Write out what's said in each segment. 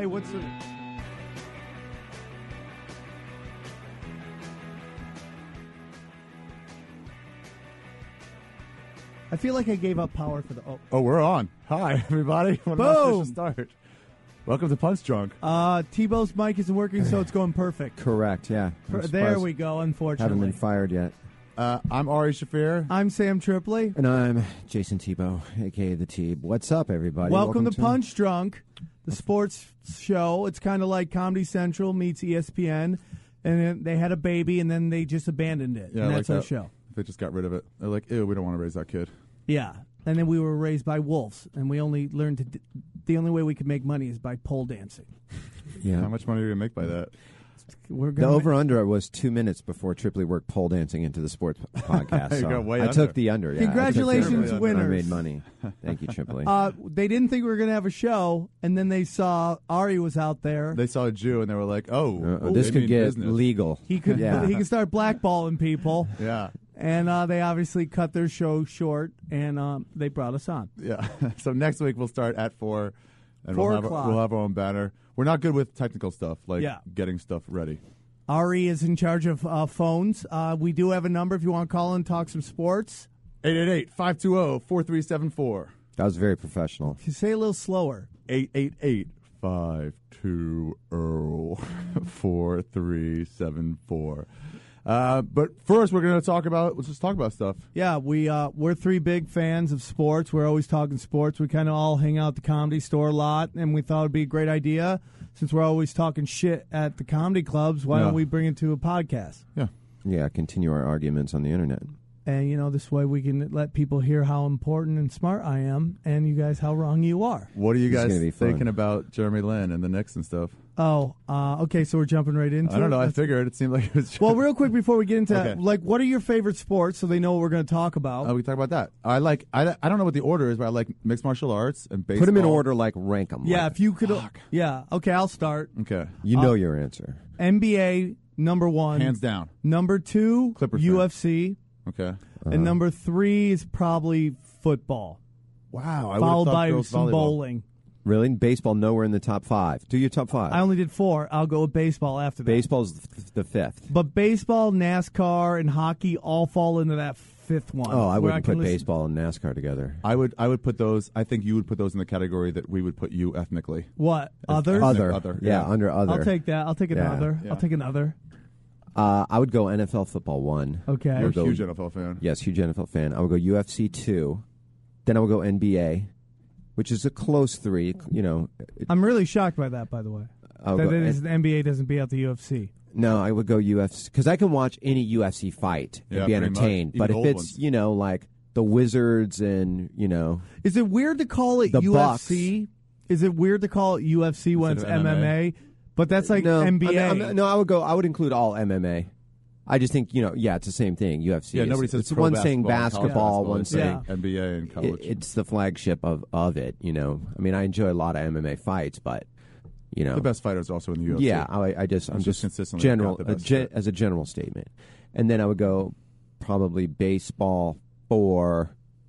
Hey, what's the... I feel like I gave up power for the... Oh, we're on. Hi, everybody. What an auspicious start. Welcome to Punch Drunk. Tebow's mic isn't working, so it's going perfect. Correct, yeah. There we go, unfortunately. Haven't been fired yet. I'm Ari Shafir. I'm Sam Tripoli. And I'm Jason Tebow, a.k.a. The Teeb. What's up, everybody? Welcome to Punch Drunk, the sports show. It's kind of like Comedy Central meets ESPN, and then they had a baby, and then they just abandoned it. Yeah, and that's like our that. show. They just got rid of it. They're like, ew, we don't want to raise that kid. Yeah, and then we were raised by wolves, and we only learned to... the only way we could make money is by pole dancing. Yeah. How much money are you going to make by that? The over-under was 2 minutes before Tripoli worked pole dancing into the sports podcast. So way I under. took the under. Yeah, Congratulations, I winners. I made money. Thank you, Tripoli. They didn't think we were going to have a show, and then they saw Ari was out there. They saw a Jew, and they were like, this they could mean get business. legal. He could Yeah. start blackballing people. Yeah. And they obviously cut their show short, and they brought us on. Yeah. So next week we'll start at 4, and 4 we'll o'clock. have our own banner. We're not good with technical stuff, like getting stuff ready. Ari is in charge of phones. We do have a number if you want to call and talk some sports. 888-520-4374. That was very professional. If you say a little slower. 888-520-4374. But first, we're going to let's just talk about stuff. Yeah, we're three big fans of sports. We're always talking sports. We kind of all hang out at the Comedy Store a lot, and we thought it would be a great idea. Since we're always talking shit at the comedy clubs, why don't we bring it to a podcast? Yeah. Yeah, continue our arguments on the internet. And, this way we can let people hear how important and smart I am, and you guys how wrong you are. What are you guys gonna be fun. thinking about Jeremy Lin and the Knicks and stuff? Oh, okay, so we're jumping right into it. I don't know. I figured it seemed like it was... Well, real quick before we get into Okay. that, what are your favorite sports so they know what we're going to talk about? we can talk about that. I don't know what the order is, but I like mixed martial arts and baseball. Put them in order, like rank them. Yeah, like, if you could. Yeah, okay, I'll start. Okay. you know your answer. NBA, number 1. Hands down. Number 2, Clippers fan. UFC. Okay. And number 3 is probably football. Wow. I Followed would've thought by girls some volleyball. bowling. Really? Baseball nowhere in the top 5. Do your top 5. I only did 4. I'll go with baseball after that. Baseball's the 5th. But baseball, NASCAR, and hockey all fall into that 5th one. Oh, I where wouldn't can put listen- baseball and NASCAR together. I would put those. I think you would put those in the category that we would put you ethnically. What? Others? Other. Yeah, Yeah. under other. I'll take that. I'll take another. Yeah. I'll take another. I would go NFL football 1. Okay. You're a go- huge NFL fan. Yes, huge NFL fan. I would go UFC 2. Then I would go NBA, which is a close 3. I'm really shocked by that, by the way. I'll That go- the NBA doesn't beat out the UFC. No, I would go UFC because I can watch any UFC fight and Yeah, be pretty much. entertained. Even But if old it's ones. like the Wizards and Is it weird to call it The UFC? Is it weird to call it UFC when it's Instead of MMA? But that's like no, NBA. I would include all MMA. I just think it's the same thing. UFC. Yeah, nobody says it's pro one saying basketball, basketball, one They say saying NBA and college. it's the flagship of it. I mean, I enjoy a lot of MMA fights, but the best fighters are also in the UFC. Yeah, I'm just consistently general got the best shit. as a general statement, and then I would go probably baseball 4,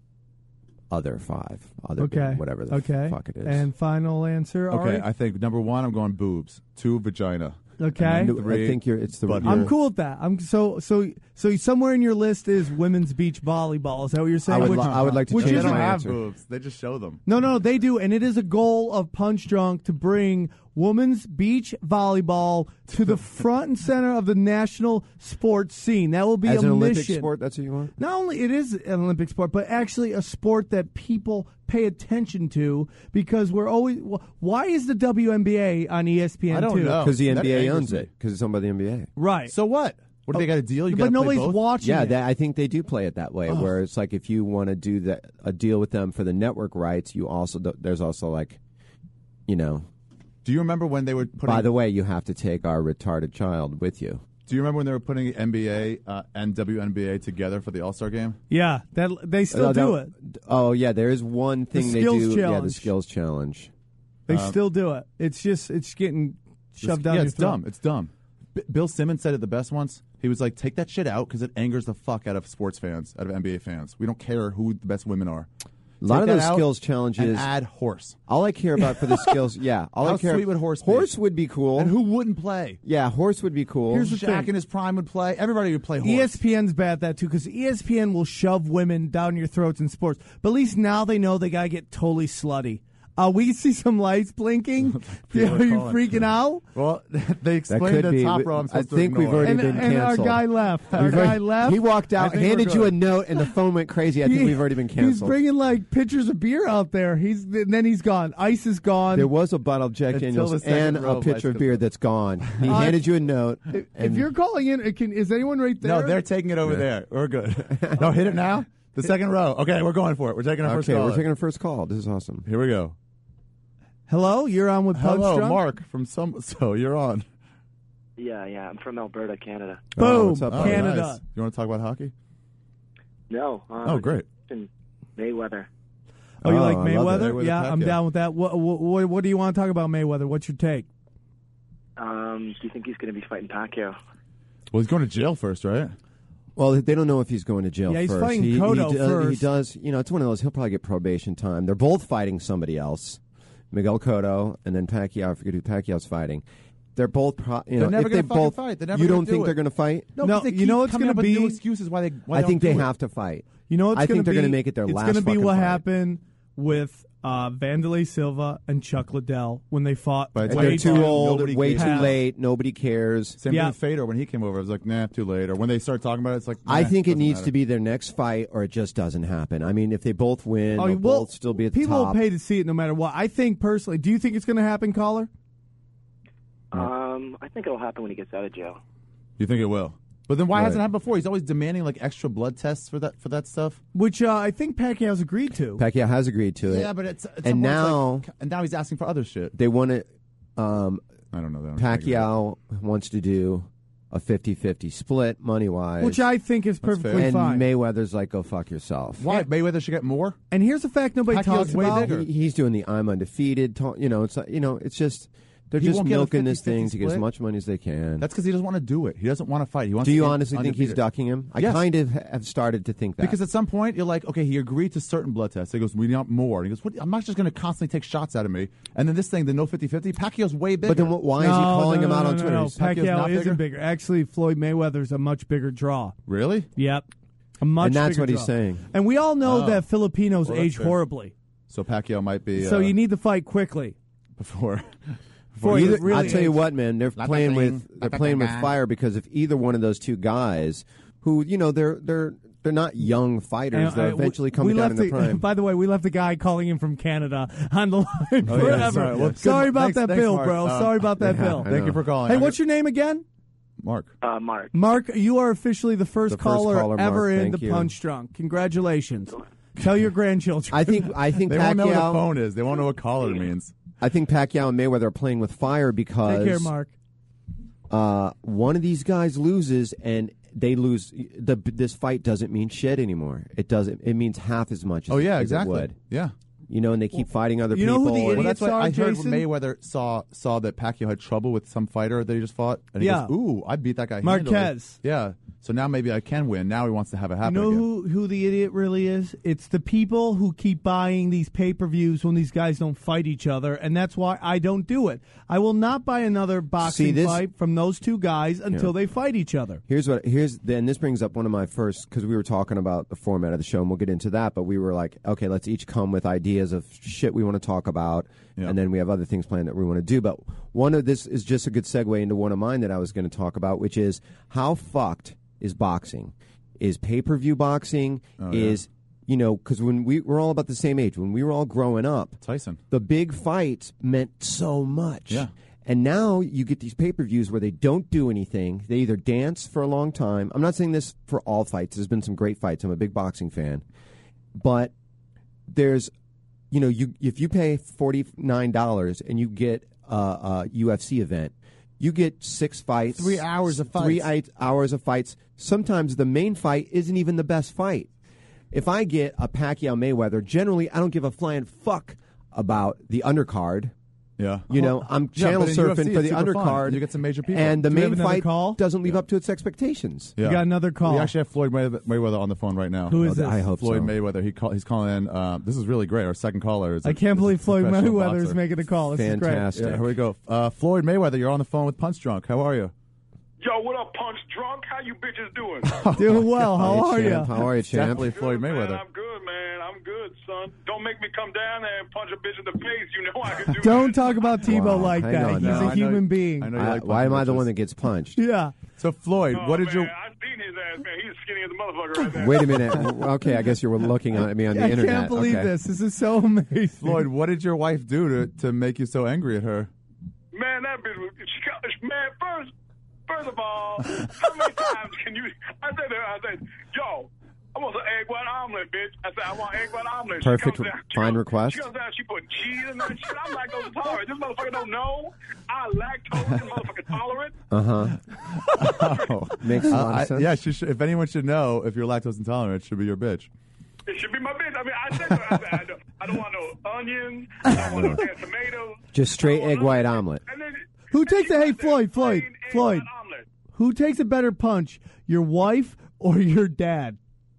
other 5, other Okay. whatever the fuck it is. And final answer. Okay, Ari? I think number 1, I'm going boobs. 2, vagina. Okay. And then I 3, think it's the. butt. I'm cool with that. I'm so somewhere in your list is women's beach volleyball. Is that what you're saying? I would like to which They change isn't- don't my have answer. boobs. They just show them. No, they do, and it is a goal of Punch Drunk to bring women's beach volleyball to the front and center of the national sports scene. That will be As a an Olympic mission. sport, that's what you want? Not only it is an Olympic sport, but actually a sport that people pay attention to because we're always. Why is the WNBA on ESPN? I don't know. Because the That NBA angers owns me. it. Because it's owned by the NBA. Right. So what? What do they got a deal? You but gotta play nobody's both? watching. Yeah, it. I think they do play it that way. Where it's like if you want to do a deal with them for the network rights, you also there's also like, Do you remember when they were putting? By the way, you have to take our retarded child with you. Do you remember when they were putting NBA and WNBA together for the All-Star game? Yeah, that they still do it. Oh yeah, there is one thing they skills do. Yeah, the challenge. skills challenge. They still do it. It's getting shoved down Yeah, your it's throat. dumb. It's dumb. Bill Simmons said it the best once. He was like, take that shit out because it angers the fuck out of sports fans, out of NBA fans. We don't care who the best women are. A lot of Take those that out skills and challenges. add horse. All I care about for the skills, all How I care. sweet would horse be? Horse would be cool. And who wouldn't play? Yeah, horse would be cool. Here's the Shaq thing. in his prime would play. Everybody would play horse. ESPN's bad at that too because ESPN will shove women down your throats in sports. But at least now they know they gotta get totally slutty. We see some lights blinking. Are you freaking out? Well, they That explained could the be. top row I'm I supposed to think we've ignore. already And, been and our canceled. guy left. Our We've guy already- left. He walked out, think we're handed you good. a note, and the phone went crazy. I think we've already been He's canceled. bringing like pitchers of beer out there. And then he's gone. Ice is gone. There was a bottle of Jack Until Daniels the second and row a pitcher of bicycle. beer that's gone. He handed you a note. if you're calling in, is anyone right there? No, they're taking it over there. We're good. No, hit it now. The second row. Okay, we're going for it. We're taking our first Okay, call. we're taking our first call. This is awesome. Here we go. Hello, you're on with Punch Hello, Drunk? Mark from So you're on. Yeah. I'm from Alberta, Canada. Boom, what's up, Oh, Canada. nice. You want to talk about hockey? No. Oh, great. Mayweather. Oh, you Oh, like I love Mayweather? that. Mayweather, Yeah, I'm Pacquiao. down with that. What do you want to talk about Mayweather? What's your take? Do you think he's going to be fighting Pacquiao? Well, he's going to jail first, right? Well, they don't know if he's going to jail Yeah, he's first. fighting he, Cotto he first. does, it's one of those, he'll probably get probation time. They're both fighting somebody else, Miguel Cotto, and then Pacquiao. I forget who Pacquiao's fighting. They're both, They're never if gonna they fucking both fight. They're never you gonna don't do think it. they're going to fight? No, No, because they you know keep what's coming gonna up with be- new excuses why I think they don't do it. have to fight. You know what's I going think to they're be? gonna make it their It's last gonna be fucking what fight. happened with Vanderlei Silva and Chuck Liddell when they fought. But They're way too old, Nobody way cares. too late. Nobody cares. Same Yeah. thing with Fedor when he came over. I was like, nah, too late. Or when they start talking about it, it's like, I nah, think it doesn't needs matter. to be their next fight, or it just doesn't happen. I mean, if they both win, they'll well, both still be at the people top. will pay to see it no matter what. I think personally. Do you think it's going to happen, caller? I think it'll happen when he gets out of jail. You think it will? But then why Right. hasn't it happened before? He's always demanding like extra blood tests for that stuff. Which I think Pacquiao's agreed to. Pacquiao has agreed to it. Yeah, but it's And now- and now he's asking for other shit. They want to. I don't know that. Pacquiao wants to do a 50-50 split money-wise. Which I think is That's perfectly fair. and fine. Mayweather's like, go fuck yourself. Why Mayweather should get more? And here's the fact nobody Pacquiao's talks way about. bigger. He's doing the I'm undefeated. It's just they're He just won't get a milking this 50-50 thing to get as split? much money as they can. That's because he doesn't want to do it. He doesn't want to fight. He wants. Do you to get honestly think he's undefeated. ducking him? I Yes. kind of have started to think that. Because at some point you're like, okay, he agreed to certain blood tests. He goes, we want more. And he goes, what? I'm not just going to constantly take shots out of me. And then this thing, the no 50-50, Pacquiao's way bigger. but then why is he calling him out on Twitter? No, He's- Pacquiao's Pacquiao not isn't bigger? bigger. Actually, Floyd Mayweather's a much bigger draw. Really? Yep. A much And that's bigger what he's draw. saying. And we all know Oh. that Filipinos Well, that's age fair. horribly. So Pacquiao might be. So you need to fight quickly. before. Before Either, you really I'll tell you age. what, man, they're playing with fire because if either one of those two guys, who they're not young fighters, And, they're eventually coming down in their prime. By the way, we left a guy calling in from Canada on the line Oh, yeah, forever. sorry. Well, Sorry good. about Thanks- that thanks, bill, Mark. bro. Sorry about that yeah, bill. I Thank know. you for calling. Hey, what's your name again? Mark? Mark. Mark, you are officially the first The first caller, caller, ever Mark. in Thank the you. Punch Drunk. Congratulations. Tell your grandchildren. I think They won't know what a Pacquiao. phone is. They won't know what caller means. I think Pacquiao and Mayweather are playing with fire because Take care, Mark. one of these guys loses and they lose. This fight doesn't mean shit anymore. It doesn't. It means half as much. As, Oh yeah, as exactly. It would. Yeah. And they keep fighting other you know people. who the and- Well, idiots that's why I heard Jason? when Mayweather saw that Pacquiao had trouble with some fighter that he just fought, and he Yeah. goes, "Ooh, I beat that guy." Marquez. handily." Yeah. So now maybe I can win. Now he wants to have it You happen know again. who the idiot really is? It's the people who keep buying these pay-per-views when these guys don't fight each other, and that's why I don't do it. I will not buy another boxing this- fight from those two guys until they fight each other. Then this brings up one of my first, because we were talking about the format of the show, and we'll get into that, but we were like, okay, let's each come with ideas of shit we want to talk about, Yeah. and then we have other things planned that we want to do. But one of this is just a good segue into one of mine that I was going to talk about, which is how fucked is boxing? Is pay-per-view boxing? Is, because when we're all about the same age, when we were all growing up, Tyson. the big fights meant so much. Yeah. And now you get these pay-per-views where they don't do anything. They either dance for a long time. I'm not saying this for all fights. There's been some great fights. I'm a big boxing fan. But there's, if you pay $49 and you get a UFC event, you get 6 fights. 3 hours of fights. 3 hours of fights. Sometimes the main fight isn't even the best fight. If I get a Pacquiao Mayweather, generally I don't give a flying fuck about the undercard. Yeah. You know, I'm channel but in surfing UFC, for it's the super fun. undercard. You get some major people. And the Do we have main another fight call? doesn't live up to its expectations. Yeah. We got another call. We actually have Floyd Mayweather on the phone right now. Who is this? I hope Floyd so. Mayweather. He's calling in. This is really great. Our second caller is. I can't believe Floyd professional Mayweather is boxer. making the call. This Fantastic. Yeah, here we go. Floyd Mayweather, you're on the phone with Punch Drunk. How are you? Yo, what up, Punch Drunk? How you bitches doing? is great. Doing well. How are Hey, you? champ. How are you, champ? Definitely Floyd Good, Mayweather. Man, I'm good, man. I'm good, son. Don't make me come down there and punch a bitch in the face. You know I can do Don't that. talk about Tebow Wow, like hang that. on He's now. a human being. I know you like Why am punching I the bitches. one that gets punched? Yeah. So Floyd, Oh, what did man, you? I seen his ass, man. He's skinny as a motherfucker right there. Wait a minute. Okay, I guess you were looking at me on the I internet. can't believe Okay. this. This is so amazing. Floyd, what did your wife do to make you so angry at her? Man, that bitch was... Man, first of all, how many times can you... I said to her, I said, yo, I want some egg white omelet, bitch. I said, I want egg white omelet. She Perfect, comes down, fine request. She comes down, she put cheese in that shit. I'm lactose intolerant. This motherfucker don't know. I'm lactose motherfucker tolerant. Oh. Makes a lot of sense. Yeah, she should, if anyone should know if you're lactose intolerant, it should be your bitch. It should be my bitch. I mean, I said to her, I said, I don't want no onions. I don't want no damn tomatoes. Just straight I don't egg want white nothing. omelet. And then, Who takes she a hey wants that Floyd? plain egg Floyd. white omelet. Who takes a better punch, your wife or your dad?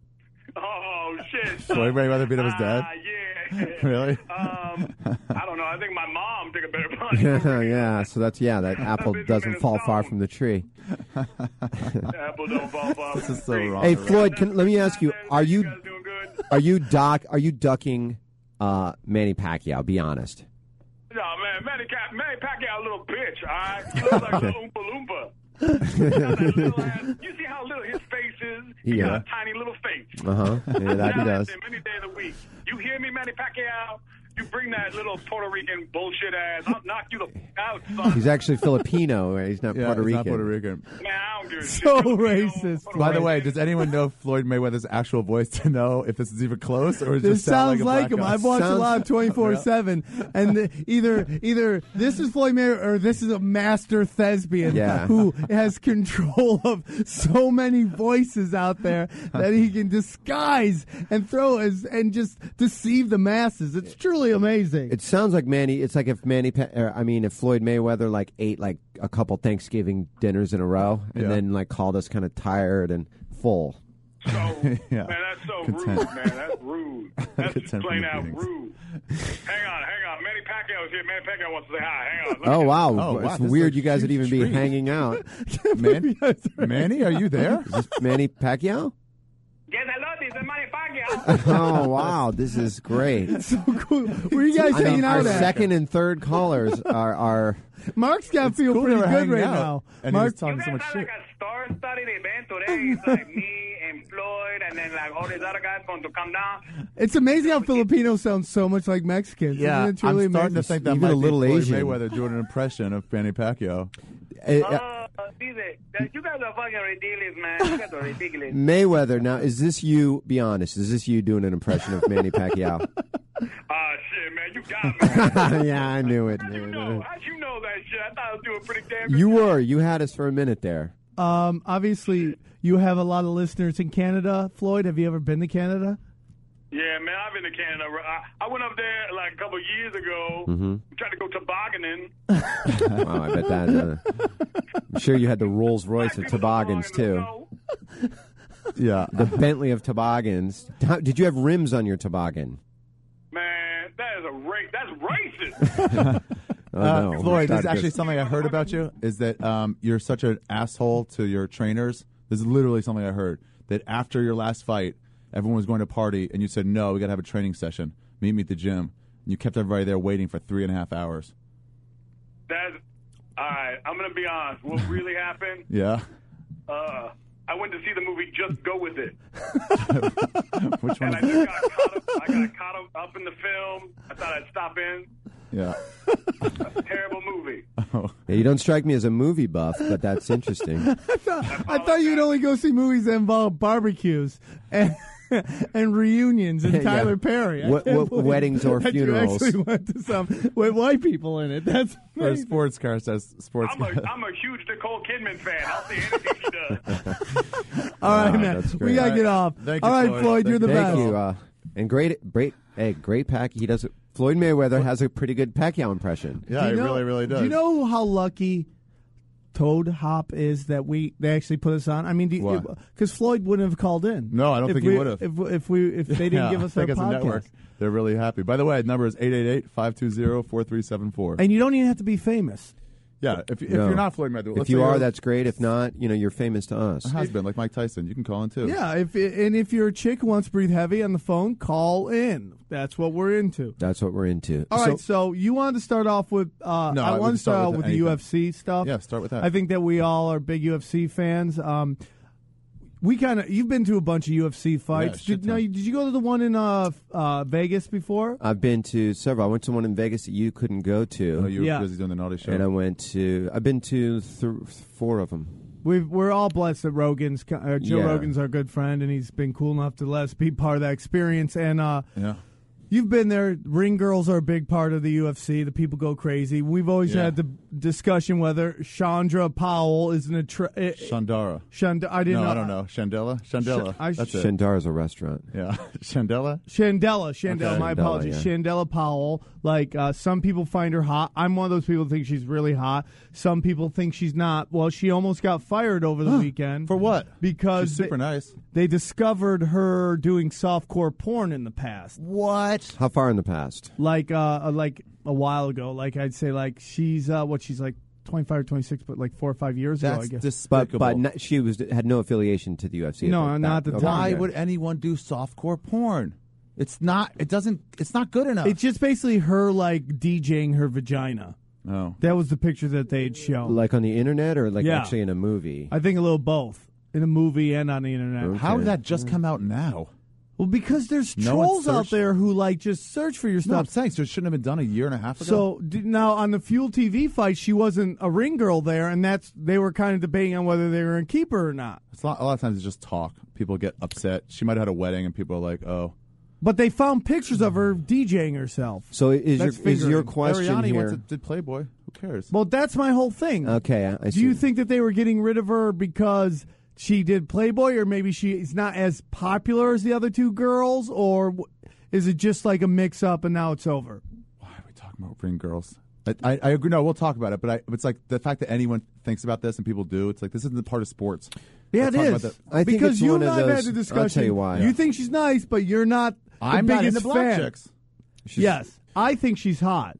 Oh, shit. Floyd Mayweather beat up his dad? Yeah. Really? I don't know. I think my mom took a better punch. Yeah, so that's that apple bitch doesn't been fall far stoned. from the tree. Apple don't fall far. This is so wrong. Hey Floyd, let me ask you: Are You you guys doing good? are you ducking Manny Pacquiao? Be honest. No, man. Manny Pacquiao, a little bitch, all right? He looks like a little Oompa Loompa. He got that little ass. You see how little his face is? He Yeah. got a tiny little face. Yeah, that he I does. him many days a week. You hear me, Manny Pacquiao? You bring that little Puerto Rican bullshit ass. I'll knock you the out, son. He's actually Filipino. Right? He's not Yeah, Puerto he's Rican. not Puerto Rican. Man, I don't give a shit. So Filipino, racist. Puerto By the way, Rican. does anyone know Floyd Mayweather's actual voice to know if this is even close or is it This just sound sounds like like a him. black guy? I've watched a Sounds- lot of 24/7, and either this is Floyd Mayweather or this is a master thespian Yeah. who has control of so many voices out there that he can disguise and throw and just deceive the masses. It's truly amazing. It sounds like Manny. It's like if if Floyd Mayweather like ate like a couple Thanksgiving dinners in a row and Yeah. then like called us kind of tired and full. So, Yeah. man, that's so Content. rude, man. That's rude. That's just Content plain from the out beatings. rude. Hang on. Manny Pacquiao is here. Manny Pacquiao wants to say hi. Hang on. Oh wow, Oh, wow, it's this is weird. a You guys would huge even be treat. hanging out. Manny, are you there? Is this Manny Pacquiao? Yes, hello, this is Manny Pacquiao. Oh wow, this is great. so cool. Where are you guys I mean, hanging our out at? second and third callers are Mark's got to feel cool pretty they were good hanging right out. now. And he was Mark, talking You so guys much have shit. like a star-studded event today. It's like me and Floyd and then like all these other guys going to come down. it's amazing how Filipinos sound so much like Mexicans. Yeah, Isn't it truly I'm starting to amazing? think that Even might a little be Floyd Asian. Mayweather doing an impression of Manny Pacquiao. You guys are fucking ridiculous, man. You guys are ridiculous. Mayweather. Now, is this you? Be honest. Is this you doing an impression of Manny Pacquiao? Shit, man. You got me. Yeah, I knew it. How'd you man. know? How'd you know that shit? I thought I was doing pretty damn good. You were. You had us for a minute there. Obviously, you have a lot of listeners in Canada. Floyd, have you ever been to Canada? Yeah, man, I've been to Canada. I went up there like a couple of years ago. Tried to go tobogganing. Wow, I bet that. I'm sure you had the Rolls Royce of toboggans too. Yeah. The Bentley of toboggans. Did you have rims on your toboggan? Man, that is that's racist. Oh, no. Floyd, this is Not actually just- something I heard about you, is that you're such an asshole to your trainers. This is literally something I heard, that after your last fight, everyone was going to party, and you said, no, we got to have a training session. Meet me at the gym. And you kept everybody there waiting for 3.5 hours. That's all right. I'm gonna be honest. What really happened? Yeah? I went to see the movie Just Go With It, Which one and I is just got caught up. I got caught up in the film. I thought I'd stop in. Yeah. Terrible movie. Yeah, you don't strike me as a movie buff, but that's interesting. I thought you'd only go see movies that involve barbecues and, and reunions and Yeah. Tyler Perry. I What- can't what believe weddings or that funerals? You actually went to some with white people in it. That's For a amazing. sports car says sports I'm car. a huge Nicole Kidman fan. I'll see anything she does. All right, Wow, man. that's We great. gotta All get right. off. Thank All you, right, Floyd. Floyd, you're the Thank best. Thank you. And great pack. He does. Floyd Mayweather has a pretty good Pacquiao impression. Yeah, he really does. Do you know how lucky Toad Hop is that they actually put us on? I mean, because Floyd wouldn't have called in. No, I don't think he would have. If they didn't give us their podcast. Network, they're really happy. By the way, the number is 888-520-4374. And you don't even have to be famous. Yeah, if you're not Floyd Mayweather. If you are, that's great. If not, you're famous to us. It has been, like Mike Tyson. You can call in, too. Yeah, if you're a chick who wants to breathe heavy on the phone, call in. That's what we're into. All right, so you wanted to start off with I want to start off with the UFC stuff. Yeah, start with that. I think that we all are big UFC fans. You've been to a bunch of UFC fights. Yeah, did you go to the one in Vegas before? I've been to several. I went to one in Vegas that you couldn't go to. Oh, you were busy doing the naughty show. And I've been to 4 of them. We're all blessed that Rogan's Joe Rogan's our good friend, and he's been cool enough to let us be part of that experience. And you've been there. Ring girls are a big part of the UFC. The people go crazy. We've always had the discussion whether Chandra Powell is Shandara. I didn't know. I don't know. Shandela? That's it. Shandara's a restaurant. Yeah. Shandela? Shandela. Okay. My apologies. Yeah. Shandela Powell. Some people find her hot. I'm one of those people who think she's really hot. Some people think she's not. Well, she almost got fired over the weekend. For what? Because she's super nice. They discovered her doing softcore porn in the past. What? How far in the past? Like a while ago. Like I'd say she's she's like 25 or 26, but like 4 or 5 years ago, I guess. Despicable. But she had no affiliation to the UFC. No, not at the time. Why would anyone do softcore porn? It's not good enough. It's just basically her DJing her vagina. Oh. That was the picture that they had shown. Like on the internet or actually in a movie? I think a little both. In a movie and on the internet. Okay. How did that just come out now? Well, because there's trolls out there who just search for your stuff. No, I'm saying so it shouldn't have been done a year and a half ago. So now on the Fuel TV fight, she wasn't a ring girl there, and they were kind of debating on whether they were going to keep her or not. A lot of times it's just talk. People get upset. She might have had a wedding, and people are like, "Oh." But they found pictures of her DJing herself. So is your question Ariane here? did Playboy. Who cares? Well, that's my whole thing. Okay, I see. Do you think that they were getting rid of her because she did Playboy, or maybe she's not as popular as the other two girls, or is it just like a mix-up and now it's over? Why are we talking about ring girls? I agree. No, we'll talk about it, but it's like the fact that anyone thinks about this and people do. It's like this isn't the part of sports. Yeah, it is. I think because it's you one and of I have those, had the discussion. I'll tell you why. You think she's nice, but you're not the I'm not biggest into black fan. chicks. Yes, I think she's hot.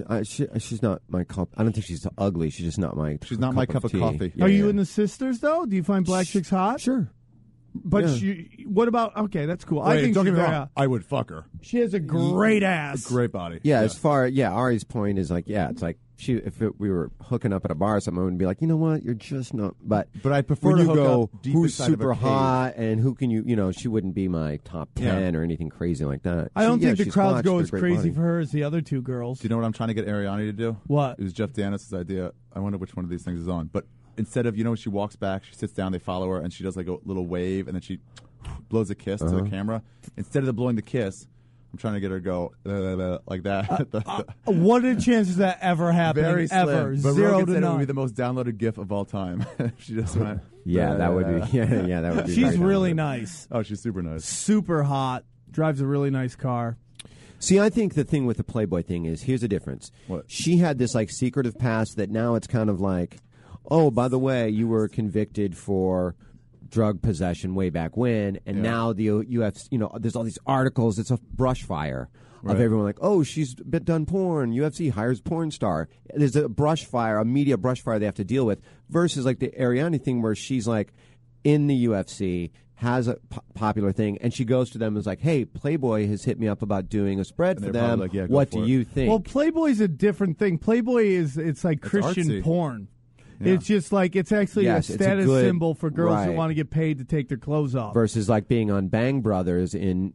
She's not my cup. I don't think she's ugly. She's just not my. She's not my cup of tea. coffee. Yeah, Are you and the sisters though? Do you find black chicks hot? Sure. But what about? Okay, that's cool. I think don't she's get me very wrong. hot. I would fuck her. She has a great ass. Great body. Yeah, as far Ari's point is it's like we were hooking up at a bar or something, I would be like, you know what, you're just not. But I prefer when to you hook go, up deep who's inside of a super cave. hot and who can you she wouldn't be my top 10 or anything crazy like that. I don't think the she's crowds hot, go she's as got a great crazy body. for her as the other two girls. Do you know what I'm trying to get Ariane to do? What? It was Jeff Danis' idea. I wonder which one of these things is on. But instead of, when she walks back, she sits down, they follow her, and she does like a little wave, and then she blows a kiss to the camera. Instead of blowing the kiss, I'm trying to get her to go like that. What are the chances that ever happening? Very slim. Ever. But 0 Rogan to said it would none. be the most downloaded GIF of all time. She just went. Yeah, that would be. Yeah, that would be. She's very really talented. nice. Oh, she's super nice. Super hot. Drives a really nice car. See, I think the thing with the Playboy thing is, here's the difference. What? She had this secretive past that now it's kind of like, oh, by the way, you were convicted for drug possession way back when, and now the UFC, there's all these articles. It's a brush fire of everyone like, oh, she's done porn. UFC hires porn star. There's a brush fire, a media brush fire they have to deal with, versus like the Ariane thing where she's like in the UFC, has a popular thing, and she goes to them and is like, hey, Playboy has hit me up about doing a spread for them. Like, what do you think? Well, Playboy's a different thing. Playboy it's like Christian artsy. porn. Yeah. It's just like it's actually Yes, a it's a status good- symbol for girls that right. want to get paid to take their clothes off. Versus like being on Bang Brothers in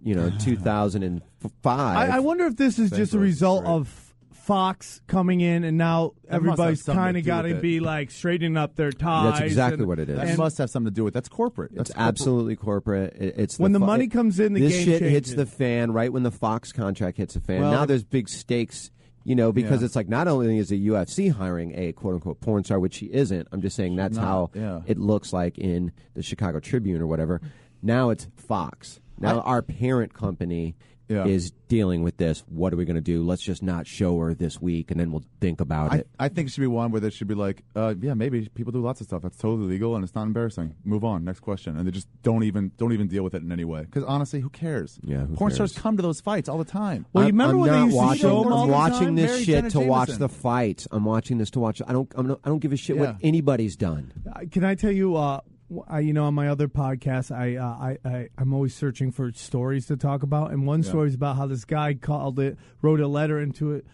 2005. I wonder if this is Bang just a Brothers is result great. of Fox coming in, and now must have everybody's something to kind of do got with to it. be like straightening up their ties. That's exactly what it is. That And must have something to do with. That's corporate. It's That's corporate. absolutely corporate. It's when the money comes in, the this game shit changes. hits the fan right when the Fox contract hits the fan. Well, now there's big stakes, because Yeah. it's like not only is the UFC hiring a quote unquote porn star, which she isn't. I'm just saying that's how yeah. it looks like in the Chicago Tribune or whatever. Now it's Fox. Now our parent company is dealing with this. What are we going to do? Let's just not show her this week, and then we'll think about it. I think it should be one where they should be like, yeah, maybe people do lots of stuff that's totally legal and it's not embarrassing. Move on, next question, and they just don't even deal with it in any way. Because honestly, who cares? Yeah, who porn cares? stars come to those fights all the time. Well, you remember when they used to show them all I'm the watching time? this Mary shit Janet to watch Jameson. the fights. I'm watching this to watch. I don't give a shit Yeah. what anybody's done. Can I tell you? On my other podcast, I'm always searching for stories to talk about, and one story is about how this guy wrote a letter into it,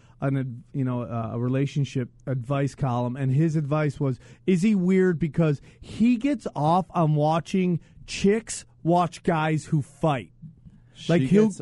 a relationship advice column, and his advice was: is he weird because he gets off on watching chicks watch guys who fight? Like he does.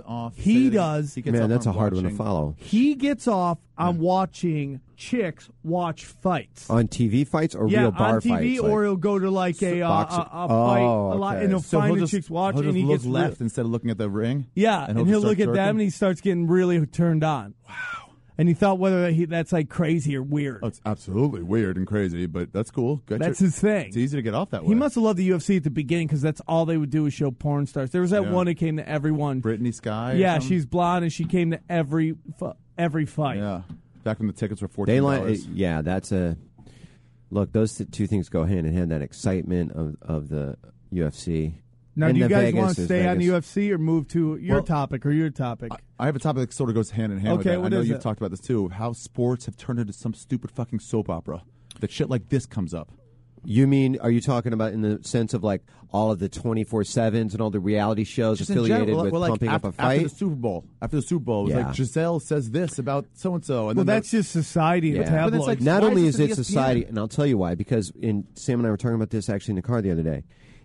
Man, that's a hard one to follow. He gets off on watching chicks watch fights. On TV fights or real bar on TV, fights? or he'll go to like a fight a lot, and he'll So find he'll the just, chicks watching, he'll and he just gets look left instead of looking at the ring. Yeah, and he'll look at them, and he starts getting really turned on. Wow. And he thought whether that's like crazy or weird. Oh, it's absolutely weird and crazy, but that's cool. That's his thing. It's easy to get off that way. He must have loved the UFC at the beginning because that's all they would do is show porn stars. There was that one that came to everyone. Brittany Sky. Yeah, she's blonde, and she came to every fight. Yeah, back when the tickets were $14. Yeah, that's a look. Those two things go hand in hand. That excitement of the UFC. Now, and do you the guys Vegas want to is stay on the Vegas. UFC or move to your topic? I have a topic that sort of goes hand in hand with Okay, that. what I know is you've it? talked about this too. How sports have turned into some stupid fucking soap opera. That shit like this comes up. You mean, are you talking about in the sense of like all of the 24/7s and all the reality shows Just in affiliated general, with like pumping after, up a fight? After the Super Bowl, it was like Giselle says this about so and so, and Well, then that's just society and Yeah. tabloids. But it's like- Not Why only is is this it on society, ESPN? and I'll tell you why, because Sam and I were talking about this actually in the car the other day.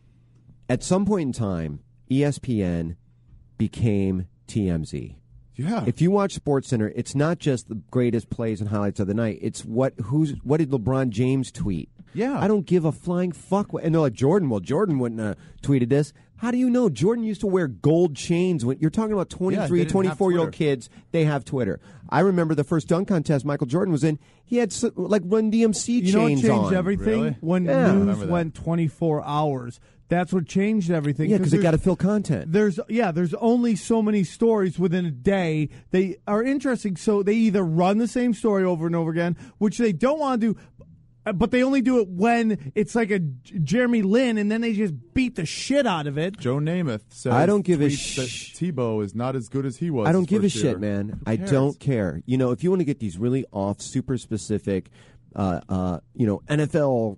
At some point in time, ESPN became TMZ. yeah. If you watch SportsCenter, it's not just the greatest plays and highlights of the night. It's what did LeBron James tweet? Yeah. I don't give a flying fuck. And they're like, Jordan. Well, Jordan wouldn't have tweeted this. How do you know? Jordan used to wear gold chains. When you're talking about 23, 24-year-old kids, they have Twitter. I remember the first dunk contest Michael Jordan was in. He had like Run DMC you know what chains changed on. everything? Really? When Yeah. I news remember that. went 24 hours. That's what changed everything. Yeah, because they got to there's- fill content. There's only so many stories within a day. They are interesting, so they either run the same story over and over again, which they don't want to do, but they only do it when it's like a Jeremy Lin, and then they just beat the shit out of it. Joe Namath says I don't give a tweets that Tebow is not as good as he was. I don't his give a first year. shit, man. Who I cares? don't care. You know, if you want to get these really off, super specific, NFL,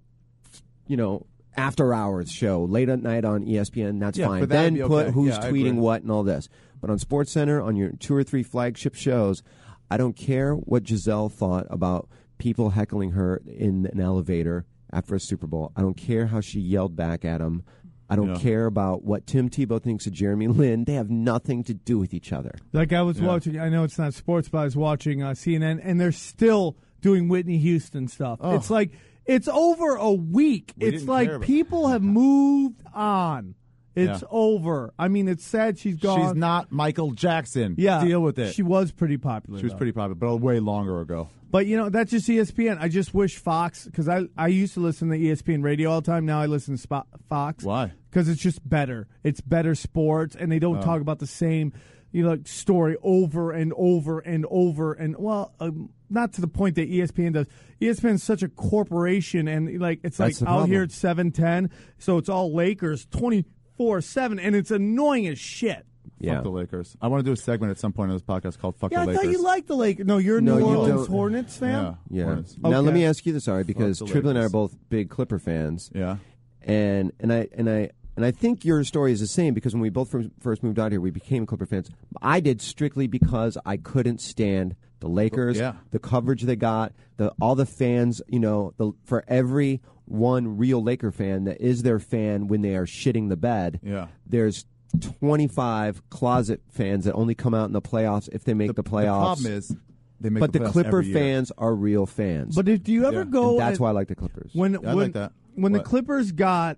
after hours show late at night on ESPN, that's Yeah, fine. but that'd Then be put okay. who's Yeah, I agree. tweeting what and all this. But on SportsCenter, on your 2 or 3 flagship shows, I don't care what Giselle thought about people heckling her in an elevator after a Super Bowl. I don't care how she yelled back at him. I don't care about what Tim Tebow thinks of Jeremy Lin. They have nothing to do with each other. Like I was watching, I know it's not sports, but I was watching CNN, and they're still doing Whitney Houston stuff. Oh. It's like it's over a week. We It's didn't like care about- people have moved on. It's Yeah. over. I mean, it's sad she's gone. She's not Michael Jackson. Yeah, Deal with it. She was pretty popular. She was though. pretty popular, but way longer ago. But, that's just ESPN. I just wish Fox, because I used to listen to ESPN radio all the time. Now I listen to Fox. Why? Because it's just better. It's better sports, and they don't talk about the same story over and over and over. And, not to the point that ESPN does. ESPN is such a corporation, and it's That's the out problem. here at 710, so it's all Lakers 24/7, and it's annoying as shit. Yeah. Fuck the Lakers. I want to do a segment at some point in this podcast called "Fuck Yeah, the I Lakers." thought you liked the Lakers. No, you're a No, New you Orleans don't. Hornets fan? Yeah. Yeah. What Now let Okay. me ask you this, Ari, because the Triple and I are Lakers. both big Clipper fans, Yeah. and I think your story is the same because when we both first moved out here, we became Clipper fans. I did strictly because I couldn't stand the Lakers, Yeah. the coverage they got, all the fans. For every one real Laker fan that is their fan when they are shitting the bed, Yeah. there's 25 closet fans that only come out in the playoffs if they make the playoffs. The problem is they make but the the playoffs Clipper every year. fans are real fans. But do you ever Yeah. go? And that's at- why I like the Clippers. when I like that. when the What? Clippers got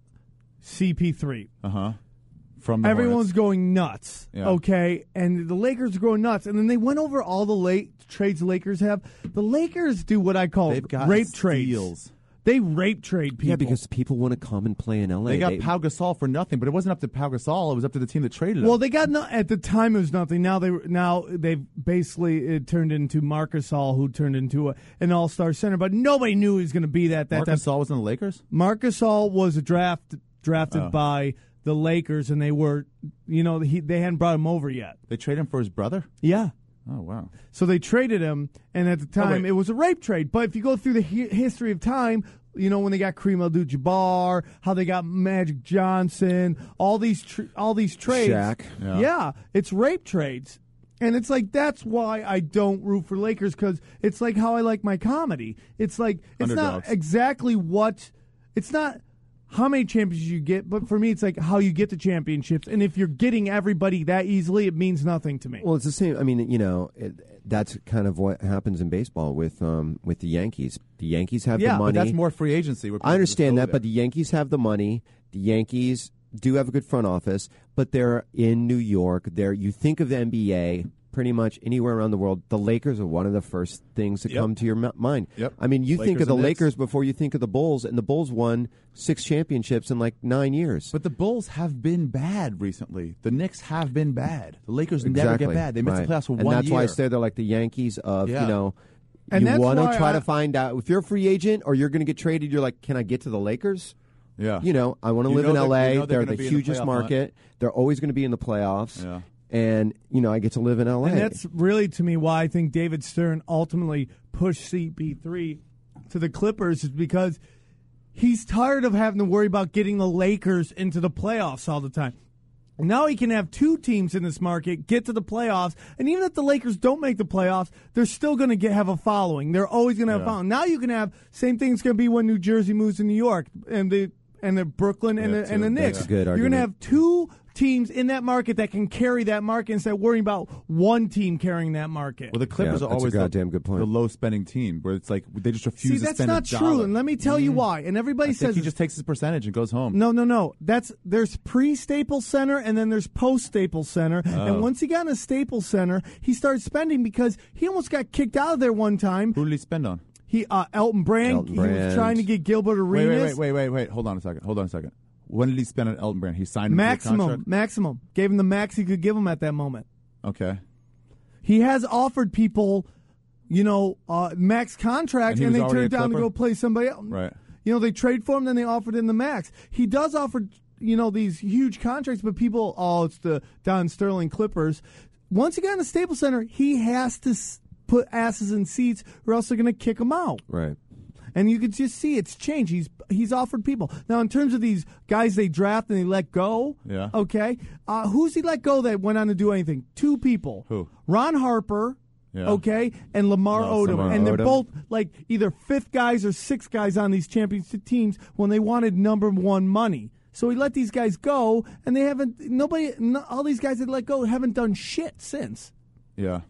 CP3, From the everyone's Hornets. going nuts. Yeah. Okay, and the Lakers are going nuts, and then they went over all the trades the Lakers have. The Lakers do what I call They've got rape trades. steals. They rape trade people. Yeah, because people want to come and play in L.A. They got Pau Gasol for nothing, but it wasn't up to Pau Gasol. It was up to the team that traded him. Well, they got at the time it was nothing. Now they've basically it turned into Marc Gasol, who turned into an all-star center. But nobody knew he was going to be that. Marc Gasol was in the Lakers? Marc Gasol was drafted by the Lakers, and they were, they hadn't brought him over yet. They traded him for his brother? Yeah. Oh, wow. So they traded him, and at the time it was a rape trade. But if you go through the history of time, when they got Kareem Abdul-Jabbar, how they got Magic Johnson, all these trades. Shaq. Yeah, it's rape trades. And it's like, that's why I don't root for Lakers, because it's like how I like my comedy. It's like, it's Underdogs. not exactly it's not how many championships you get, but for me, it's like how you get the championships. And if you're getting everybody that easily, it means nothing to me. Well, it's the same. I mean, that's kind of what happens in baseball with the Yankees. The Yankees have the money. But that's more free agency. I understand that, but the Yankees have the money. The Yankees do have a good front office, but they're in New York. You think of the NBA, pretty much anywhere around the world, the Lakers are one of the first things that come to your mind. Yep. I mean, you think Lakers of the and Knicks. Lakers before you think of the Bulls, and the Bulls won 6 championships in like 9 years. But the Bulls have been bad recently. The Knicks have been bad. The Lakers never get bad. They missed the playoffs for 1 year. And that's why I say they're like the Yankees of, And you that's want to why try to find out. If you're a free agent or you're going to get traded, you're like, can I get to the Lakers? Yeah. I want to live in L.A. They're the hugest market. They're always going to be in the playoffs. Yeah. And, I get to live in L.A. And that's really, to me, why I think David Stern ultimately pushed CP3 to the Clippers, is because he's tired of having to worry about getting the Lakers into the playoffs all the time. Now he can have 2 teams in this market get to the playoffs, and even if the Lakers don't make the playoffs, they're still going to have a following. They're always going to have a following. Now you can have same thing's going to be when New Jersey moves to New York, and the Brooklyn and the Knicks. That's a good You're going argument. to have 2 teams in that market that can carry that market instead of worrying about one team carrying that market. Well, the Clippers are that's a always goddamn good point. the low-spending team, where it's like they just refuse to that's spend not a dollar. true, and let me tell you why. And everybody I says think he just takes his percentage and goes home. No. There's pre-Staples Center and then there's post-Staples Center. And once he got in a Staples Center, he started spending because he almost got kicked out of there one time. Who did he spend on? Elton Brand. He was trying to get Gilbert Arenas. Wait. Hold on a second. When did he spend on Elton Brand? He signed him to a contract? Maximum. Gave him the max he could give him at that moment. Okay. He has offered people, max contracts, And and he they was already turned a down to Clipper? go play somebody else. Right. They trade for him, then they offered him the max. He does offer, these huge contracts, but people, it's the Don Sterling Clippers. Once he got in the Staples Center, he has to put asses in seats, or else they're going to kick him out. Right. And you can just see it's changed. He's offered people. Now, in terms of these guys they draft and they let go, okay, who's he let go that went on to do anything? 2 people. Who? Ron Harper, okay, and Lamar Odom. Lamar And they're Odom. both like either 5th guys or 6th guys on these championship teams when they wanted number 1 money. So he let these guys go, and they haven't, all these guys that let go haven't done shit since. Yeah.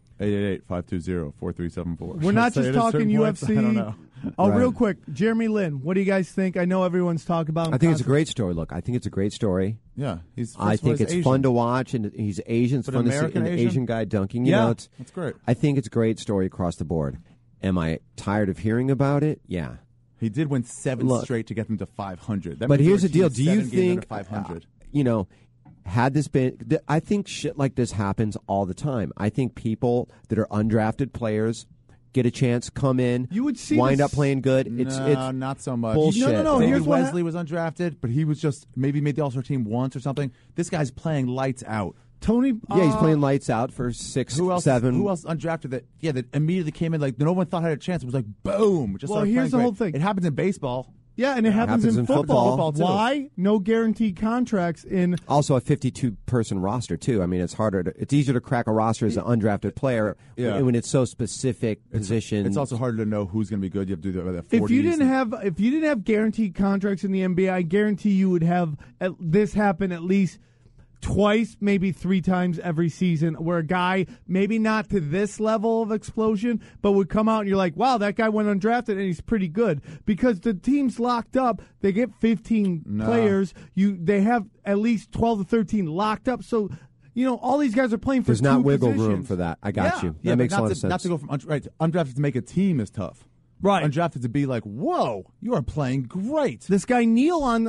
888-520-4374. We're not Should I just say it at talking certain points? UFC. I don't know. Oh, Right. real quick, Jeremy Lin, what do you guys think? I know everyone's talking about him. I think it's a great story. Look, I think it's a great story. Yeah. I think it's fun to watch, and he's Asian. It's But fun to see American an Asian? Asian guy dunking. That's great. I think it's a great story across the board. Am I tired of hearing about it? Yeah. He did win 7 Look. straight to get them to 500. That But means here's they the deal. were Do you 7 games think, under 500? had this been, I think shit like this happens all the time. I think people that are undrafted players get a chance, come in, You would see wind this- up playing good. It's not so much. bullshit. No, David here's what Wesley was undrafted, but he was just maybe made the All-Star team once or something. This guy's playing lights out. Tony. Yeah, he's playing lights out for 6, Who else? 7. Who else undrafted that immediately came in like no one thought had a chance? It was like boom. Just Well, started here's playing the whole great. thing. It happens in baseball. Yeah, and it happens in football. Football, too. Why? No guaranteed contracts in. Also, a 52-person roster too. I mean, it's harder. It's easier to crack a roster as an undrafted player when it's so specific position. It's also harder to know who's going to be good. You have to do that. 40s If you didn't have guaranteed contracts in the NBA, I guarantee you would have this happen at least twice, maybe 3 times every season, where a guy, maybe not to this level of explosion, but would come out and you're like, wow, that guy went undrafted and he's pretty good. Because the team's locked up, they get 15 players, they have at least 12 to 13 locked up, so all these guys are playing for There's not 2 wiggle room positions. for that. I got you. Yeah, that makes a not lot to, of sense. Not to go from undrafted to make a team is tough. Right. Undrafted to be like, whoa, you are playing great. This guy Neal on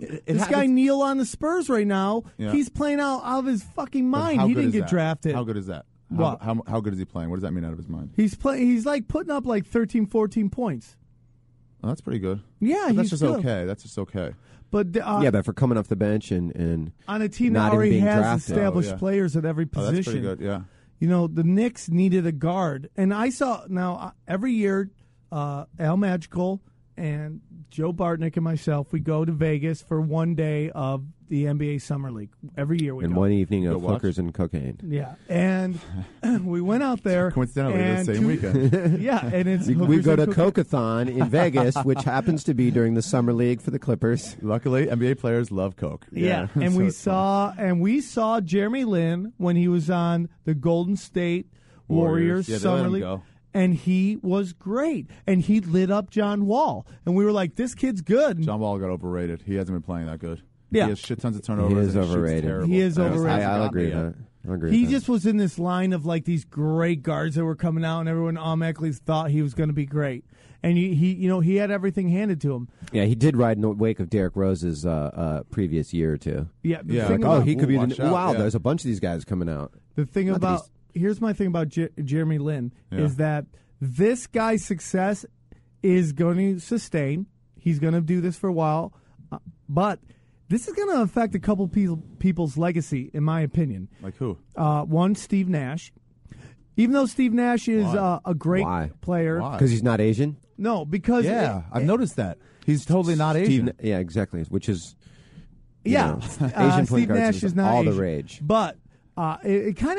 Neal on the Spurs right now. Yeah. He's playing out of his fucking But mind. how He good didn't is get that? drafted. How good is that? What? How good is he playing? What does that mean out of his mind? He's like putting up like 13, 14 points. Oh, that's pretty good. Yeah, But that's he's just good. okay. That's just okay. But yeah, but for coming off the bench and on a team not that even already being has drafted. established Oh, yeah. players at every Oh, position. that's pretty good. Yeah. You know, the Knicks needed a guard, and I saw every year, Al Magical and Joe Bartnick and myself, we go to Vegas for one day of the NBA Summer League. Every year we and go. one evening Go of watch? hookers and cocaine. Yeah, and we went out there. Coincidentally, and the same weekend. Yeah, and it's We hookers go to and cocaine. Coke-a-thon in Vegas, which happens to be during the summer league for the Clippers. Luckily, NBA players love Coke. Yeah, and So we it's fun. saw Jeremy Lin when he was on the Golden State Warriors Yeah, they let Summer him League. go. And he was great. And he lit up John Wall. And we were like, this kid's good. John Wall got overrated. He hasn't been playing that good. Yeah. He has shit tons of turnovers. He is and shoots overrated. terrible. He is overrated. I'll agree with Yeah. that. I'll agree He with that. just was in this line of like these great guards that were coming out, and everyone automatically thought he was going to be great. And he had everything handed to him. Yeah, he did ride in the wake of Derrick Rose's previous year or two. Yeah, the Yeah, thing like, Oh, about, he could be watch the out, wow. yeah. There's a bunch of these guys coming out. the thing Not that about here's my thing about Jeremy Lin Yeah. is that this guy's success is going to sustain. He's going to do this for a while, but this is going to affect a couple people's legacy, in my opinion. Like who? One, Steve Nash. Even though Steve Nash is Why? a great Why? player, Why? Because he's not Asian. no, because Yeah, I've noticed that. He's totally not Asian. Yeah, exactly. Which is you yeah, know, Asian point Steve guards Nash is is not all the Asian. rage. But it kind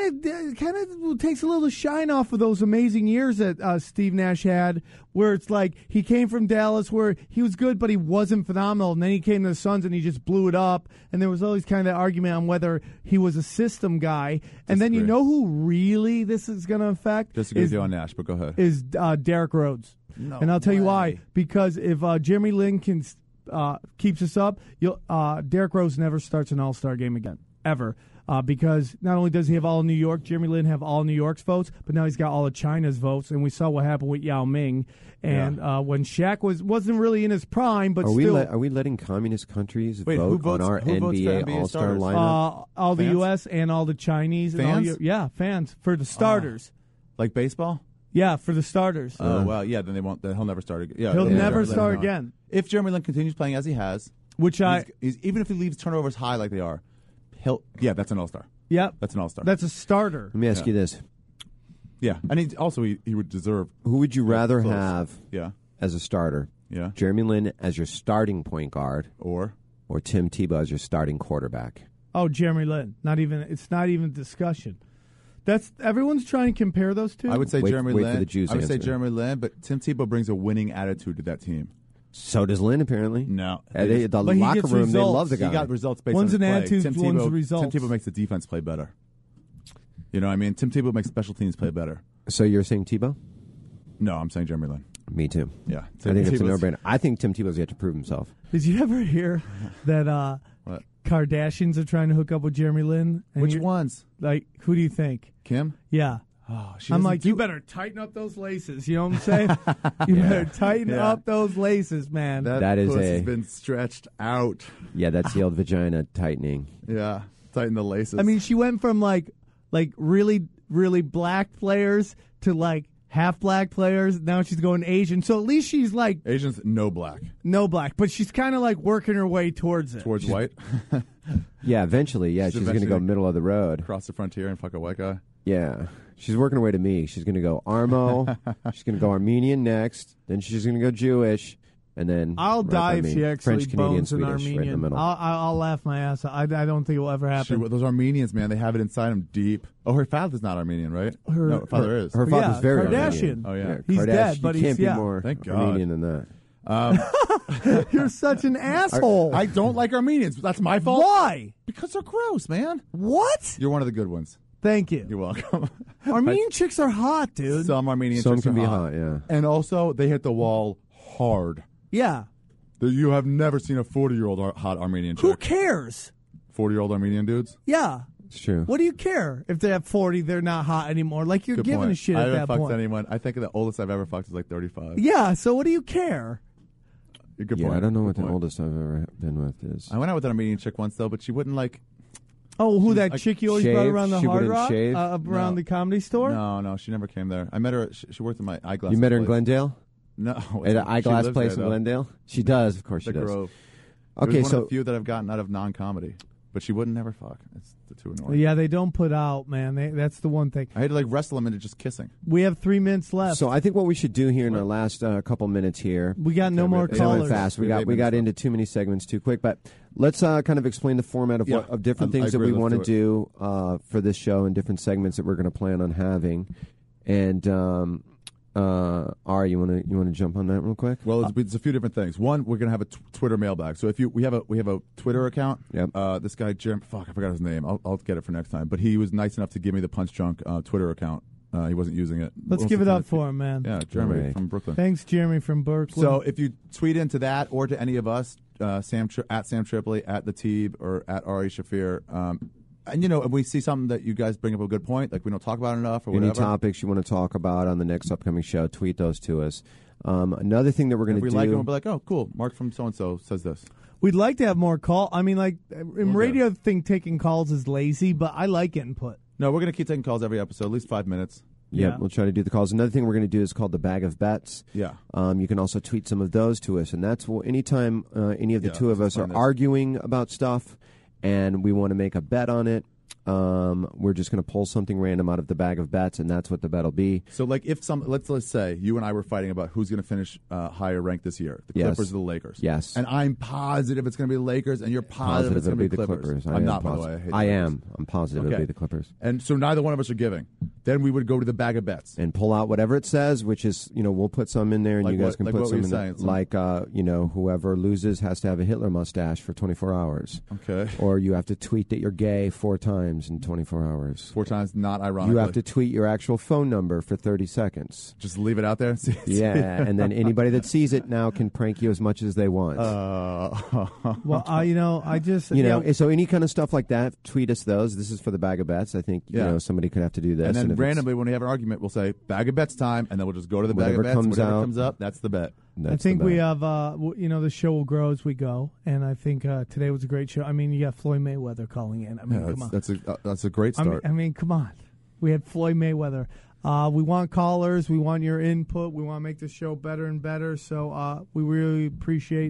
of takes a little shine off of those amazing years that Steve Nash had, where it's like he came from Dallas, where he was good, but he wasn't phenomenal, and then he came to the Suns and he just blew it up. And there was always kind of that argument on whether he was a system guy. And then you Disagree. know who really this is going to affect Disagree with is, you on Nash, but go ahead. is Derrick Rhodes. No And I'll tell you why. way. Because if Jeremy Lin can keeps us up, Derrick Rose never starts an All-Star game again, ever. Because not only does he have all New York, Jeremy Lin have all New York's votes, but now he's got all of China's votes, and we saw what happened with Yao Ming. And when Shaq wasn't really in his prime, but Are still, we letting communist countries Wait, vote who votes- on our who votes for NBA NBA All-Star starters? lineup? all the Fans? U.S. and all the Chinese. And all Fans? fans for the starters. Like baseball? Yeah, for the starters. Oh, well, yeah, then they won't. Then he'll never start again. Yeah, He'll yeah, never let him start know. again. If Jeremy Lin continues playing as he has, Which he's, even if he leaves turnovers high like they are, that's an all-star. yep, That's an all-star. that's a starter. Let me ask you this: yeah, and he would deserve. who would you rather close. have Yeah, as a starter? yeah, Jeremy Lin as your starting point guard, or or Tim Tebow as your starting quarterback? Oh, Jeremy Lin. It's not even discussion. That's everyone's trying to compare those two. I would say Wait- Jeremy wait Lin. for the Jews I would say answer. Jeremy Lin, but Tim Tebow brings a winning attitude to that team. So does Lin, apparently. No, The But he locker gets room, they results. love the he guy. got results based One's on his an play. attitude, Tim one's Tebow, results. Tim Tebow makes the defense play better. You know what I mean? Tim Tebow makes special teams play better. So you're saying Tebow? No, I'm saying Jeremy Lin. Me too. Yeah, I think it's a Tebow's- no-brainer. I think Tim Tebow's yet to prove himself. Did you ever hear that What? Kardashians are trying to hook up with Jeremy Lin? And Which you- ones? Like, who do you think? Kim? Yeah. Oh, I'm like, you better tighten up those laces. You know what I'm saying? You better tighten Yeah. up those laces, man. That is pussy's a- been stretched out. Yeah, that's the old vagina tightening. Yeah, tighten the laces. I mean, she went from like really, really black players to like half black players. Now she's going Asian. So at least she's like Asians no black no black, but she's kind of like working her way towards it. towards white. Yeah, eventually. Yeah, She's she's going to go eventually- middle of the road. Cross the frontier and fuck a white guy. Yeah. She's working her way to me. She's going to go Armo. She's going to go Armenian next. Then she's going to go Jewish. And then I'll right die by if me. she actually French, Canadian, bones an Swedish, right in the Armenian. middle. I'll laugh my ass off. I don't think it will ever happen. Those Armenians, man, they have it inside them deep. Oh, her father's not Armenian, right? No, her father is. Her father's Yeah, very Kardashian. Armenian. Oh, yeah. He's Kardashian, dead, but you he's can't be yeah. more Thank God. Armenian than that. You're such an asshole. I don't like Armenians. That's my fault. Why? Because they're gross, man. What? You're one of the good ones. Thank you. You're welcome. Armenian chicks are hot, dude. Some Armenian Some chicks can are be hot, yeah. And also, they hit the wall hard. Yeah. You have never seen a 40-year-old hot Armenian Who chick. cares? 40-year-old Armenian dudes? Yeah. It's true. What do you care if they're at 40? They're not hot anymore. Like you're Good giving point. a shit I at haven't that fucked point. anyone. I think the oldest I've ever fucked is like 35. Yeah. So what do you care? Good Yeah, point. I don't know Good what the point. oldest I've ever been with is. I went out with an Armenian chick once though, but she wouldn't like. Oh, who She's that like chick you always brought shave? around the She Hard wouldn't Rock, shave? around No. the Comedy Store? No, she never came there. I met her. She worked in my eyeglasses. You met her in place. Glendale? No, At an she eyeglass lives place there, in though. Glendale? She does, of course The she does. Grove. Okay, it was one so of the few that I've gotten out of non-comedy, but she wouldn't never fuck. It's too annoying. Yeah, they don't put out, man. That's the one thing. I had to like wrestle him into just kissing. We have 3 minutes left. So I think what we should do here in our last couple minutes here. We got no Okay, more we- It went callers. fast. We We have 8 got minutes into too many segments too quick, but let's kind of explain the format of Yeah. what of different I things that agree. we Let's want to do do for this show and different segments that we're going to plan on having. And Ari, you want to jump on that real quick? Well, it's a few different things. One, we're gonna have a Twitter mailbag. So if we have a Twitter account. Yep. This guy Jeremy, I forgot his name. I'll get it for next time. But he was nice enough to give me the Punch Drunk Twitter account. He wasn't using it. Let's Most give of it the up time- for him, man. Yeah, Jeremy Right. from Brooklyn. Thanks, Jeremy from Berkeley. So if you tweet into that or to any of us, at Sam Tripoli, at the Teeb, or at Ari Shafir, and if we see something that you guys bring up a good point, like we don't talk about enough or Any whatever. topics you want to talk about on the next upcoming show, tweet those to us. Another thing that we're going If to we do. like it, we'll be like, oh, cool. Mark from so and so says this. we'd like to have more call. I mean, like in We'll radio, thing taking calls is lazy, but I like getting put. No, we're gonna keep taking calls every episode, at least 5 minutes. Yeah, Yeah. we'll try to do the calls. Another thing we're going to do is called the Bag of Bets. Yeah. You can also tweet some of those to us, and that's anytime any of the Yeah, two of let's us are explain this. arguing about stuff, and we want to make a bet on it. We're just going to pull something random out of the Bag of Bets, and that's what the bet will be. So, like, if let's say you and I were fighting about who's going to finish higher ranked this year, the Yes. Clippers or the Lakers. Yes. And I'm positive it's going to be the Lakers, and you're positive it's it'll going be to be the Clippers. I I'm am not, by the positive. way. I hate I the am. Clippers. I'm positive it'll Okay. be the Clippers. And so neither one of us are giving. Then we would go to the Bag of Bets. And pull out whatever it says, which is, we'll put some in there, and Like you guys what- can like put what some were in you there. saying? Some- Like, whoever loses has to have a Hitler mustache for 24 hours. Okay. Or you have to tweet that you're gay 4 times in 24 hours. 4 times, not ironically. You have to tweet your actual phone number for 30 seconds. just leave it out there. See- Yeah, and then anybody that sees it now can prank you as much as they want. Well, I just So any kind of stuff like that, tweet us those. This is for the Bag of Bets. I think Yeah. somebody could have to do this. and then if it's- randomly, when we have an argument, we'll say Bag of Bets time, and then we'll just go to the Bag Whatever of Bets. comes Whatever out. comes up, that's the bet. I that's think the we bet. have, the show will grow as we go, and I think today was a great show. I mean, you got Floyd Mayweather calling in. I mean, Yeah, come on. that's a great start. I mean, come on. We had Floyd Mayweather. We want callers. We want your input. We want to make the show better and better. So we really appreciate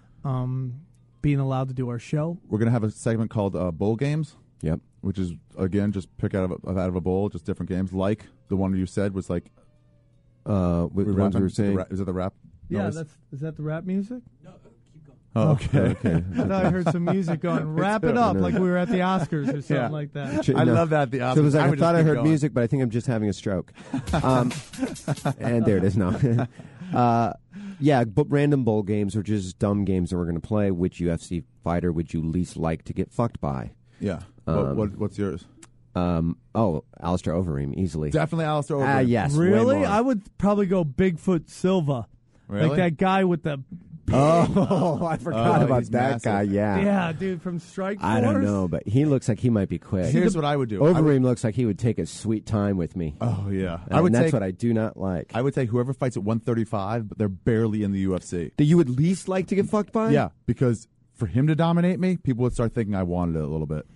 being allowed to do our show. We're gonna have a segment called Bowl Games. Yep. Which is again just pick out of a bowl, just different games. Like the one you said was like With the ones we were saying. Is it the rap? Yeah, noise? is that the rap music? Oh, okay. Okay. I thought I heard some music going, wrap it up, No. like we were at the Oscars or something Yeah. like that. I No. love that. The So it was like, I I would thought just I keep heard going. music, but I think I'm just having a stroke. And there it is now. But random bowl games are just dumb games that we're going to play. Which UFC fighter would you least like to get fucked by? Yeah. What's yours? Alistair Overeem, easily. Definitely Alistair Overeem. Yes. way Really? more. I would probably go Bigfoot Silva. Really? Like that guy with the... Oh, I forgot Oh, about he's that massive. guy. Yeah. Yeah, dude, from Strike Force. I don't know, but he looks like he might be quick. Here's what I would do. I would- Overeem looks like he would take a sweet time with me. Oh yeah. And that's what I do not like. I would take whoever fights at 135, but they're barely in the UFC. That you would least like to get fucked by? Yeah, because for him to dominate me, people would start thinking I wanted it a little bit.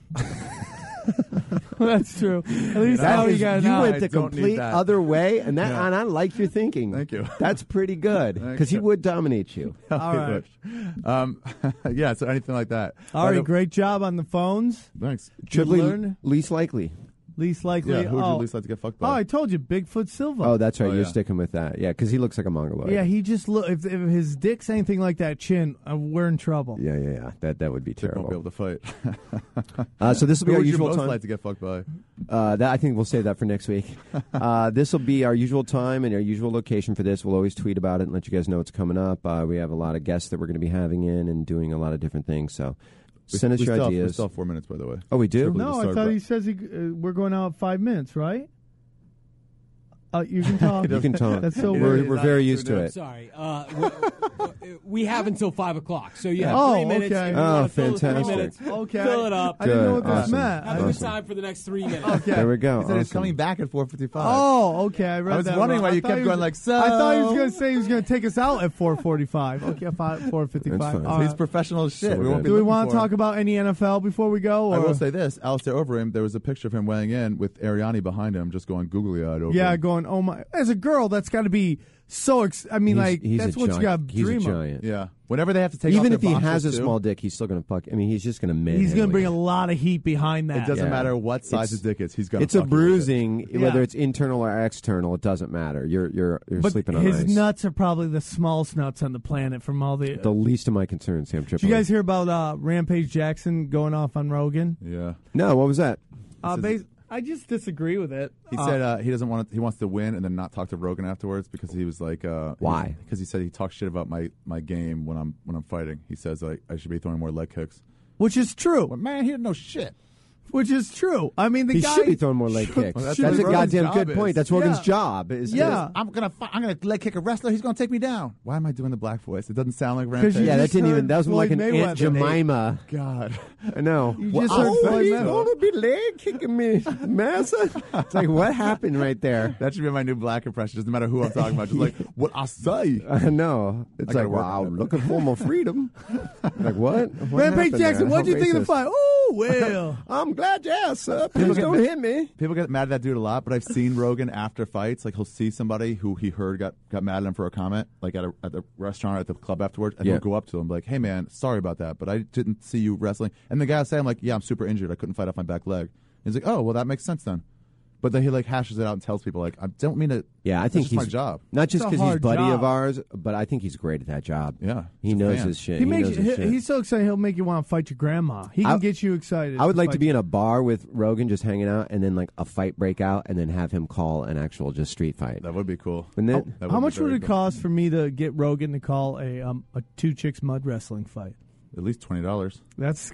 That's true. At least That now is- you got you an went eye. the don't need complete that. other way, and that Yeah. and I like your thinking. Thank you. That's pretty good because he you. would dominate you. All right. Yeah, so anything like that. All right, great job on the phones. Thanks. Triply learn? least likely. Least likely. Yeah, who would oh. you least like to get fucked by? Oh, I told you, Bigfoot Silva. Oh, that's right. Oh, You're yeah. sticking with that. Yeah, because he looks like a mongoloid. yeah, he just look. If his dick's anything like that chin, we're in trouble. Yeah. That would be Chick won't be able terrible. to fight. So this will be Who our would you usual most time. like to get fucked by? That I think we'll save that for next week. This will be our usual time and our usual location for this. We'll always tweet about it and let you guys know what's coming up. We have a lot of guests that we're going to be having in and doing a lot of different things. So send us we your still ideas. We still have 4 minutes, by the way. Oh, we do? Triply No, just I started thought by- he says we're going out 5 minutes, right? You can talk. You can talk. That's so we're weird. we're very used to it. Sorry. We have until 5 o'clock, so you have Oh, 3 minutes. okay. If you wanna fill the 3 fantastic. minutes, Okay. fill it up. I didn't know Good. what this Awesome. meant. Have a good time for the next 3 minutes. Okay. There we go. He said he's Awesome. coming back at 4:55. Oh, okay. I read I was that wondering wrong. why you I thought kept he was- going like, so. I thought he was going to say he was going to take us out at 4:45. Okay, 4:55. That's fine. All He's right. professional as shit. So we won't good. be Do we looking want for to him. talk about any NFL before we go? I Or? will say this: Alistair Overeem. There was a picture of him weighing in with Ariani behind him, just going googly-eyed over. Yeah, him. going, oh my. As a girl, that's got to be so. I mean, He's that's a what giant. you got to He's dream a of. giant. Yeah. Whenever they have to take Even off if he their has a boxers, too, small dick, he's still going to fuck. I mean, he's just going to He's going to bring a it. lot of heat behind that. it doesn't Yeah. matter what size his dick is. He's going to. It's a bruising, Yeah. whether it's internal or external. It doesn't matter. You're But sleeping on his ice. nuts are probably the smallest nuts on the planet from all the. The least of my concerns, Sam Tripoli. Did you guys hear about Rampage Jackson going off on Rogan? Yeah. No, what was that? I just disagree with it. He said he doesn't want to. He wants to win and then not talk to Rogan afterwards because he was like, why? Because he said he talks shit about my game when I'm fighting. He says like I should be throwing more leg kicks. Which is true. Well, man, he didn't know shit. Which is true. I mean, the He guy should be throwing more leg kicks. Well, that's that's a what Rogan's goddamn job good is. point. That's Rogan's Yeah. job. Is Yeah. I'm gonna leg kick a wrestler. He's gonna take me down. Why am I doing the black voice? It doesn't sound like Rampage. you yeah, that just didn't even. heard That was like Floyd an Aunt Mayweather. Jemima. God. I know. You just heard Floyd he's Mayweather. gonna be leg kicking me, massa. It's like what happened right there? That should be my new black impression. Doesn't matter who I'm talking about. Just like what I say. I know. It's gotta like work wow, on that. looking for more freedom. Like what? Rampage Jackson, what do you think of the fight? fight? Oh, well. I'm glad you asked, sir. Please don't hit me. People get mad at that dude a lot, but I've seen Rogan after fights. Like he'll see somebody who he heard got mad at him for a comment, like at the restaurant or at the club afterwards, and Yeah. he'll go up to him like, "Hey man, sorry about that, but I didn't see you wrestling." And the guy will say, "I'm like, yeah, I'm super injured. I couldn't fight off my back leg." And he's like, "Oh, well, that makes sense then." But then he like hashes it out and tells people like, "I don't mean to." Yeah, I that's think just he's my job. Not just It's a because he's hard buddy job. of ours, but I think he's great at that job. Yeah, he he's a knows fan. his shit. He makes knows his shit. he's so excited he'll make you want to fight your grandma. He can I- get you excited. I would like fight to be in a bar with Rogan, just hanging out, and then like a fight break out, and then have him call an actual just street fight. That would be cool. Wouldn't it? That How be much would very it cool. cost for me to get Rogan to call a two chicks mud wrestling fight? At least $20. That's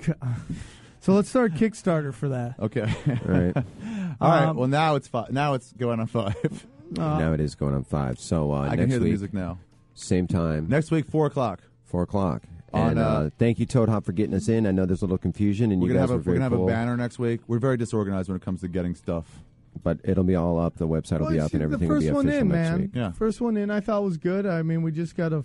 so. Let's start Kickstarter for that. Okay. All right. All right. Well, now it's now it's going on 5. Now it is going on 5. So I can next hear the week, music now. same time, Next week, 4:00. 4 o'clock. On, And thank you, Toad Hop, for getting us in. I know there's a little confusion, and We're you gonna guys have were very a cool. banner next week. We're very disorganized when it comes to getting stuff. But it'll be all up. The website will be Well, up, and the everything will first be one official in, next man. week. Yeah. First one in, I thought was good. I mean, we just gotta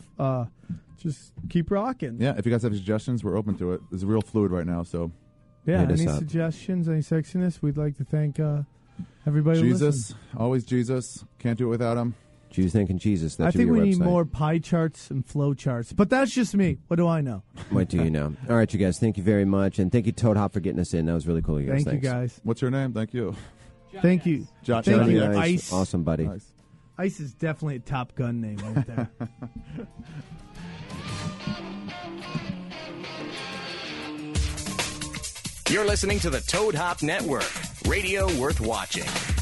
just keep rocking. Yeah, if you guys have suggestions, we're open to it. It's real fluid right now, so Yeah, Hit us any up. suggestions, any sexiness? We'd like to thank everybody. who Jesus, listened. always Jesus. Can't do it without him. Jews thanking Jesus. That I should think be we your need website. more pie charts and flow charts, but that's just me. What do I know? What do you know? All right, you guys. Thank you very much, and thank you, Toad Hop, for getting us in. That was really cool, you guys. Thank you Thanks. guys. What's your name? Thank you. Thank you. John. Thank Johnny you, Ice. Ice. Awesome, buddy. Nice. Ice is definitely a Top Gun name right there. You're listening to the Toad Hop Network, radio worth watching.